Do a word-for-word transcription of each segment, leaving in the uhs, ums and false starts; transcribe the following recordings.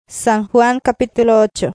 San Juan capítulo ocho.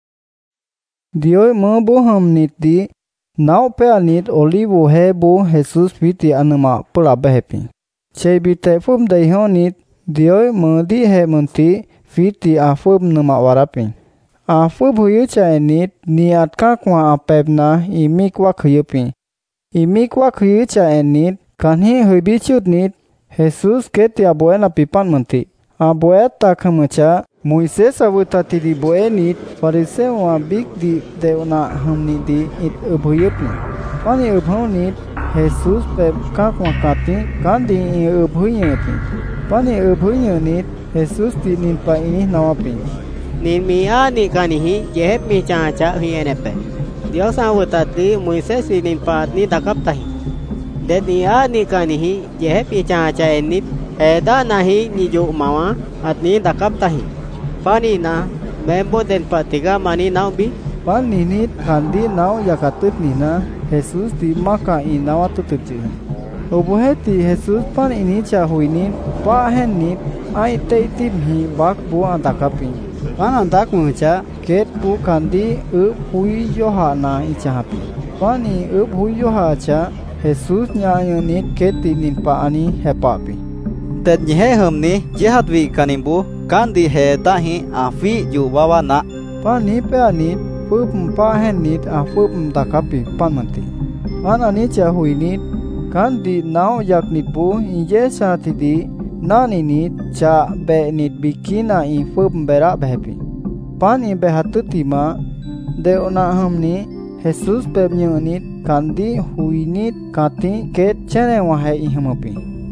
Dios me boham nit di nau pe anit olivo he bo Jesus viti anama pula behepi. Che bite fum dei honit Dios me di he munti viti a fum nama warapi. A fum huyu cha enit ni atka kwa apebna imik wa khuyupi. Imik wa khuyu cha enit kanhi hubichut nit Jesus keti abuela pipan munti. Abueta khamucha Moises avutati di boenit fariseu wa big di deuna hamni di it ubhuyupni. Pani ubhunit Jesus pe kakwa kati kandi i ubhuyupi. Pani ubhuyunit Jesus di ninpa ini nawapi. Nin mia ni kanihi yehep mi chacha hiyenepe. Dios avutati Moises di ninpa ni dakaptahi. Det nia ni kanihi yehep mi chacha enit eda nahi ni ju mawa at ni dakaptahi. Pani na membo den patiga mani nau bi pani nit kandi nau yakatut nina Jesus di maka i nawatutuju. Ubuheti Jesus pan ini cha huini pa hen nit ai te tip hi bak bu antakapi. Pan antak mucha ket bu kandi up hui yohana i chahapi. Pani up hui yoha cha Jesus nya nit ket tinin pa ani hepapi. Tet nyehe humni jehat vi kanimbu kandi he tahi afi ju wawa na pani pe anit pupum pa hen nit a pupum takapi panmanti an ani cha huinit kandi nau yak nit bu inje sa tidi nani nit cha be nit bikina i pupum bera behapi pani behatutima de ona hamni Jesus pe nit kandi huinit kati ket chene wahe i hamapi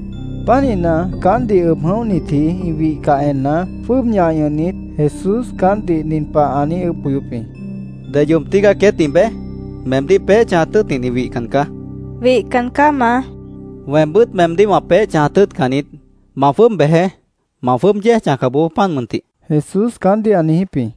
Panina kandi ubhauni thi iwi kaena fubnya yanit Jesus kandi ninpa ani upuyupi. De yum tiga ke timbe memdi pe chahtut ni wi kanka. Wi kanka ma. Wembut memdi ma pe chahtut kanit ma fum behe ma fum je chakabu pan munti. Jesus kandi ani hipi.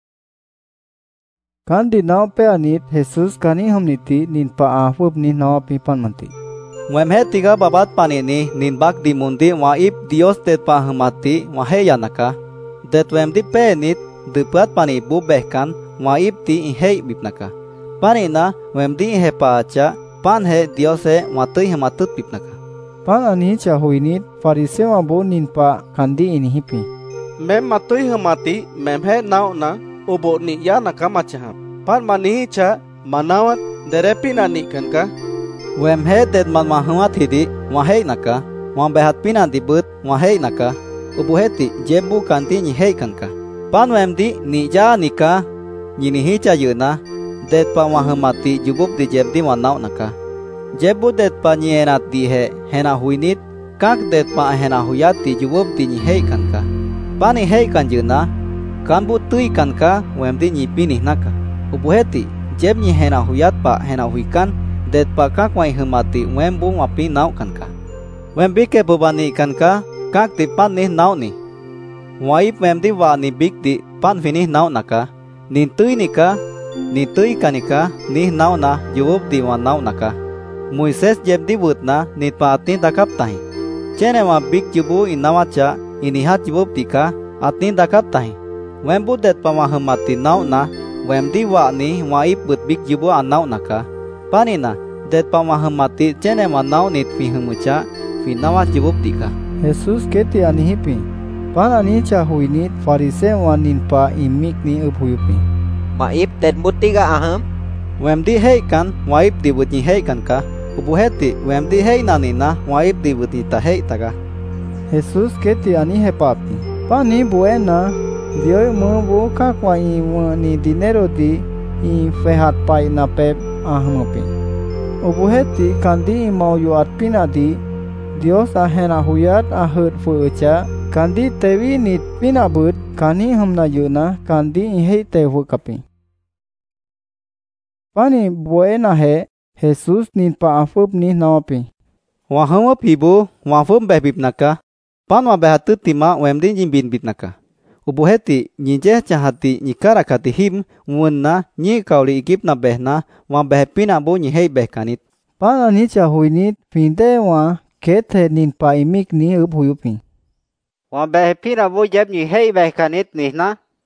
Kandi nau pe anit Jesus kani humniti ninpa a fub ni nau pi pan munti. Wemhe tiga babat panini ninbak di mundi wa ip Dios tet pahamati wa heya naka. Det wemdi penit depat pani bu behkan wa ip ti hei bipnaka. Panina wemdi hepa acha pan he Dios he watui hematut bipnaka. Pan ani cha huinit fariseu abo ninpa kandi ini hipi. Mem matui hemati mem he nau na ubo ni ya naka macha. Pan mani cha manawat derepi nani kanka. Wem he det man mahuat hidi wahei naka wam behat pinan dibut wahei naka ubuheti jebu kanti ni hei kanka pan wem di ni ja nika ni hi cha yuna det pa wahmati jubuk di jeb di wanau naka jebu det pa ni enat di he hena huinit kak det pa hena huyat di jubuk di ni hei kanka pani hei kan yuna kan bu tui kanka wem di ni pini naka ubuheti jeb ni hena huyat pa hena huikan det pa kak wai humati wembu wapi nau kanka wembi ke bubani kanka kak ti pan ni nau ni wai wemdi wa ni big di pan fini nau naka nin tui nika ni tui kanika ni nau na yubup di wa nau naka Moises jeb di but na ni pa atin dakap tahi chene wa big yubu inawacha inihat yubup tika atin dakap tahi wembu det pa wa humati nau na wemdi wa ni wai but big yubu anau naka Panina, det pa mahamati chene manau nit fi humucha fi nawa jibub tika. Jesus keti ani hipi. Pan ani cha huinit fariseu wa ninpa imik ni upuyupi. Maip det mutiga aham. Wemdi hei kan waip di but ni hei kan ka. Ubuheti wemdi hei nanina waip di but ni ta hei taga. Jesus keti ani hepapi. Pani buena Dios mo bo kakwa i ni dinero di i fehat pai na pep ahmopi. Ubuheti kandi mau yu arpina di Dios ahena huyat ahut fucha kandi tewi nit pina but kani hamna yuna kandi hei tewu kapi. Pani buena he Jesus ninpa afup ni nawapi. Wahama pibu wafum behbib naka pan wa behatut tima wemdi jimbin bit naka. Ubuheti nyije chahati nyikarakati him wunna nyi kauli ikip na behna wa behpina bu nyi hei behkanit. Pana ni cha huinit pinde wa kethe ninpa imik ni ubhuyupi. Wa behpina bu jeb nyi hei behkanit nihna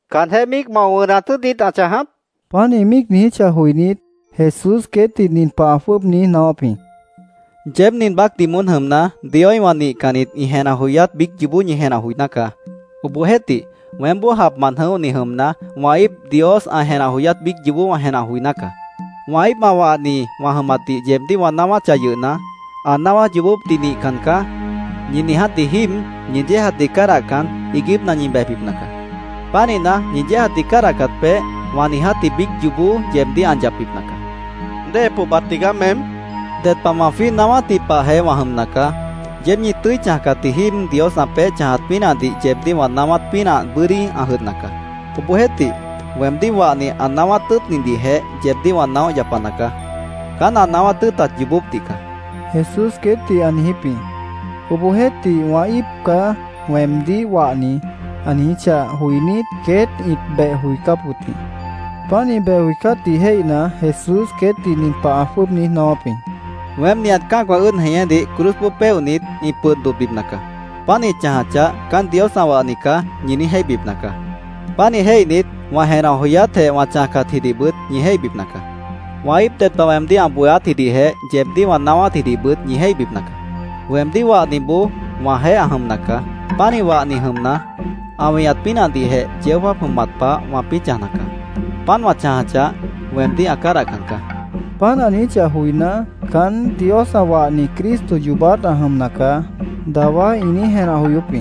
Kan he mik mau ratu dit achahap. Pani mik ni cha huinit Jesus ke ti nin pa fup ni napi. Jem nin bak timun hamna dioi wani kanit ihena huyat big jibu ni hena huinaka. Ubuheti wembo hap manhau ni hamna waib Dios ahena huyat big jibu ahena huinaka. Waib mawani wahamati jem di wanawa chayuna anawa jibu tini kanka nyini hati him nyije hati karakan igib na nyimbe pipnaka. Panina nyije hati karakat pe wani hati big jibu jem di anjap pipnaka. De pu batiga mem Det pamafi nawa tipa he wahamnaka jem nyi tui chahkati him Dios ape chahat pina di jem di wanawat pina beri ahutnaka. Ubuheti wemdi wani anawa tut nindi he jem di wanaw japanaka. Kan anawa tutat jibub tika. Jesus ke ti anhipi. Ubuheti waib ka wemdi wani anicha huinit ket it be huikaputi. Pani be huikati heina Jesus ke ti nin pa afup ni napi. Wem niat ka kwa un hanya di krus pupe unit iput do bibnaka. Pani chahacha kan Dios awanika nyini hei bibnaka. Pani hei nit wahena huyat he wachaka thidibut nyi hei bibnaka. Waib tet pa wem di ambuya thidi he jem di wanawa thidibut nyi hei bibnaka. Wem di wa nibu wahe ahamnaka. Pani wa ni hamna awiyat pina di he jewa pematpa wapi chahnaka. Pan wachahacha wem di akara kanka. Pan anicha huina kan Dios awa ni Kristo jubat ahamnaka dawa ini hena huyupi.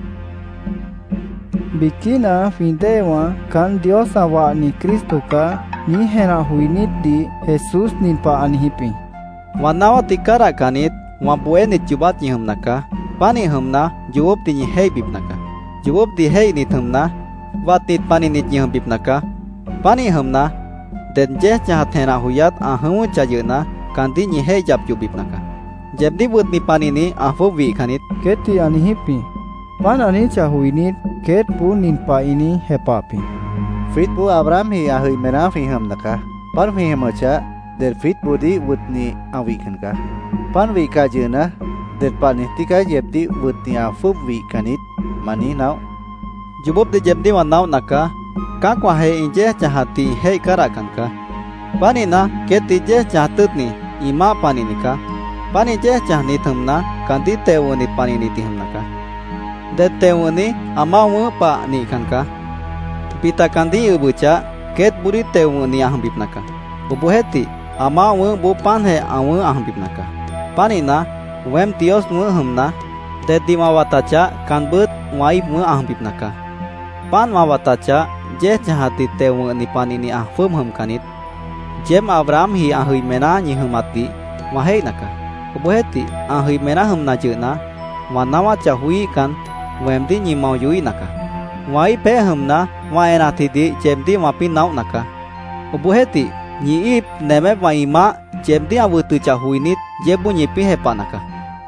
Bikina fintewa kan Dios awa ni Kristo ka ni hena huinit di Jesus nin pa anhipi. Wanawa tikara kanit wabue nit jubat ni hamnaka pani hamna jawab ti ni hei bibnaka. Jawab di hei nit hamna wat nit pani nit ni ham bibnaka. Pani hamna den je chahat hena huyat ahamu chayuna kanti nyi hei jap jubibnaka. Jem di but ni pani ni afu wi kanit Keti anhipi. Pan anicha huinit ket pu nin pa ini hepapi. Fit bu Abraham hi ahui mena fi hamnaka. Pan fi hamacha der fit budi wutni awikanka. Pan wi ka jena der panitika jebdi wutni afu wi kanit mani naw. Jubub de jebdi wanaw naka kakwa hei inje chahati hei karakanka. Pani na keti je chahtut ni ima pani nika. Pani je chahni thumna kanti tewoni pani ni tihumnaka. De tewoni ama wu pa ni kanka. Pita kanti ubucha ket buri tewoni ahambipnaka. Ubuheti ama wu bu pan he awu ahambipnaka. Pani na wem Dios wu humna de dimawatacha kanbut waib wu ahambipnaka. Pan mawatacha je chahati tewu ni pani ni ahfum hum kanit. Jem Abraham hi ahui mena nyi humati wahei naka. Ubuheti ahui mena hum na jena wanawa chahui kan wemdi nyi mau yui naka. Wai pe hum na waena thidi jemdi wapi nau naka. Ubuheti nyi ip neme waima jemdi awutu chahui nit jebu nyi pi hepa naka.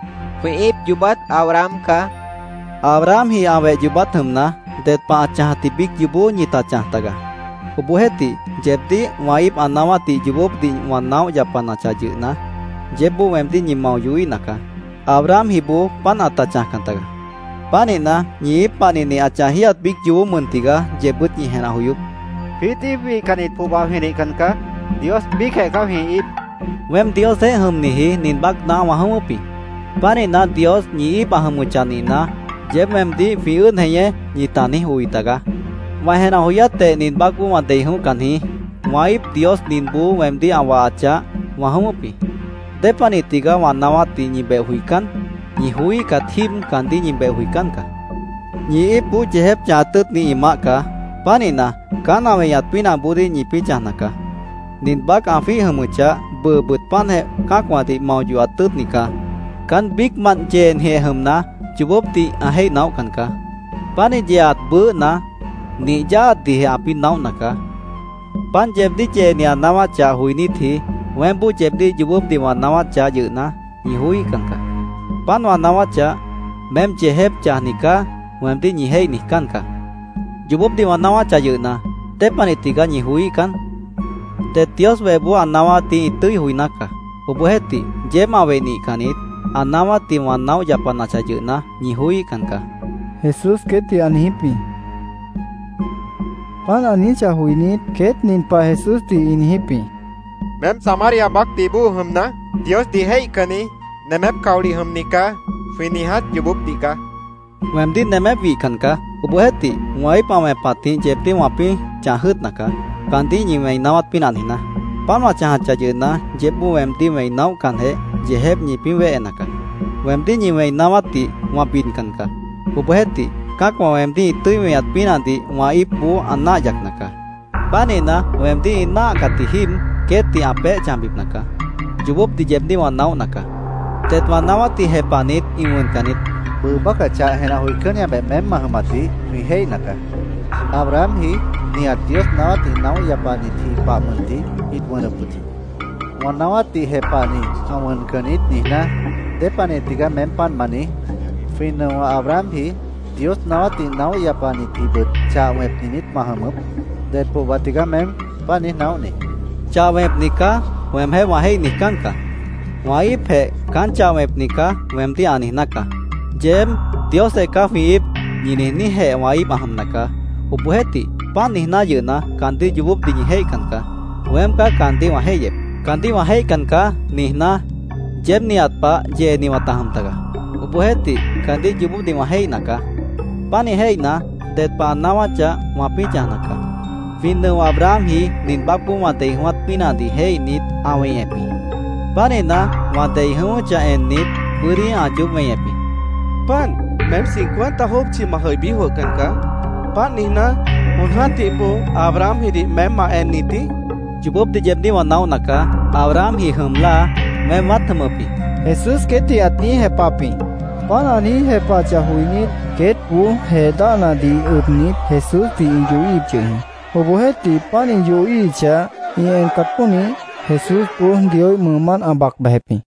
Ip jubat Abraham ka. Abraham hi awe jubat hum na det pa chahati big jubu nyita chahtaga. Ubuheti jebdi waib anawati jubub di wanaw japana chajuna jebu wemdi nyimau yui naka. Abraham hibu pan ata chahkantaga. Panina nyi panini achahiat big jubu muntiga jebut nyi hena huyup. Fiti wi kanit pubaw hini kanka Dios big he kau hi ip. Wem Dios he hum nihi ninbak na wahamupi. Panina Dios nyi ip ahamuchanina jeb wemdi fiun heye nyitani huitaga. Wahena huyate nin bagu wadehu kanhi waib Dios ninbu wemdi awa acha wahamupi. Depani tiga wanawati nyibe huikan nyi hui kathim kandi nyibe huikan ka. Nyi ipu jehep chatut ni ima ka panina kana weyat pina buri nyipi chahnaka. Nin bak afi hamucha bebut panhe kakwati mauju atut nika. Kan big man jen he hamna jubub ti ahei nau kanka. Pani jiat bu na ni ja di api nau naka. Pan jebdi je ni anawa cha huini thi wembu jebdi jubub di wanawa cha yuna ni hui kanka. Pan wanawa cha mem jehep cha nika wemdi ni hei nikan ka. Jubub di wanawa cha yuna te pani tiga ni hui kan. Te Dios webu anawa ti itui hui naka. Ubuheti jema we ni kanit anawa ti wanaw japana cha yuna ni hui kanka. Jesus ke ti anhipi. Pan ani cahui nit ket nin pa Jesus ti inhipi. Mem Samaria bakti bu humna Dios di hei kani nemep kauli humnika finihat jubub tika. Wem di nemep wi kanka ubuheti wai pa me pati jepti wapi chahut naka kanti ni mei nawat pinan hina. Pan wa chahat chajuna jebu wem di mei naw kan he jehep ni pinwe naka. Wem di ni mei nawati wapin kanka. Ubuheti kak wa wem di tui me at pinan di wa ipu anna jak naka. Panina wem di na katihim keti ape chambip naka. Jubub di jebdi wa naw naka. Tet wa nawati he panit imun kanit. Berbaka ca hena huikan ya bem mahmati wi hei naka. Abraham hi niat Dios nawati naw ya pani thi pa menti it wana puti. Wa nawati he pani amun kanit nihna de pani tiga mempan mani. Fina wa Abraham hi Dios nawati naw ya pani thi bet ca web ninit mahamup. De po watiga mem pani naw ni. Ca web nika wem he wa hei nikan ka. Wa ip he kan ca web nika wem ti ani naka. Jem Dios e ka fiip nyini ni he wa ip aham naka. Upuheti pan nihna yuna kanti jubub di hei kanka. Wem ka kanti wa hei yep. Kanti wa hei kanka nihna jem niat pa je ni wataham taga. Upuheti kanti jubub di wa hei naka. Pani hei na det pa nawacha wa picha naka. Finno Abraham hi nin bakpu wa tei huat pina di hei nit awe epi. Pani na wa tei hu cha en nit puri ajub me epi. Pan mem cinquenta hop chi ma hơi bi ho kanka. Pan nihna unhati po Abraham hi di mem ma en niti. Jubub di jebdi wa naw naka Abraham hi humla mem wat thamapi. Jesus keti atni he papi. Pan ani he pa cahui nit ket pu he dana di upnit Jesus ti inju ip jehi. Ubuheti pan inju i cha ien katpuni Jesus pu dioi muman abak behepi.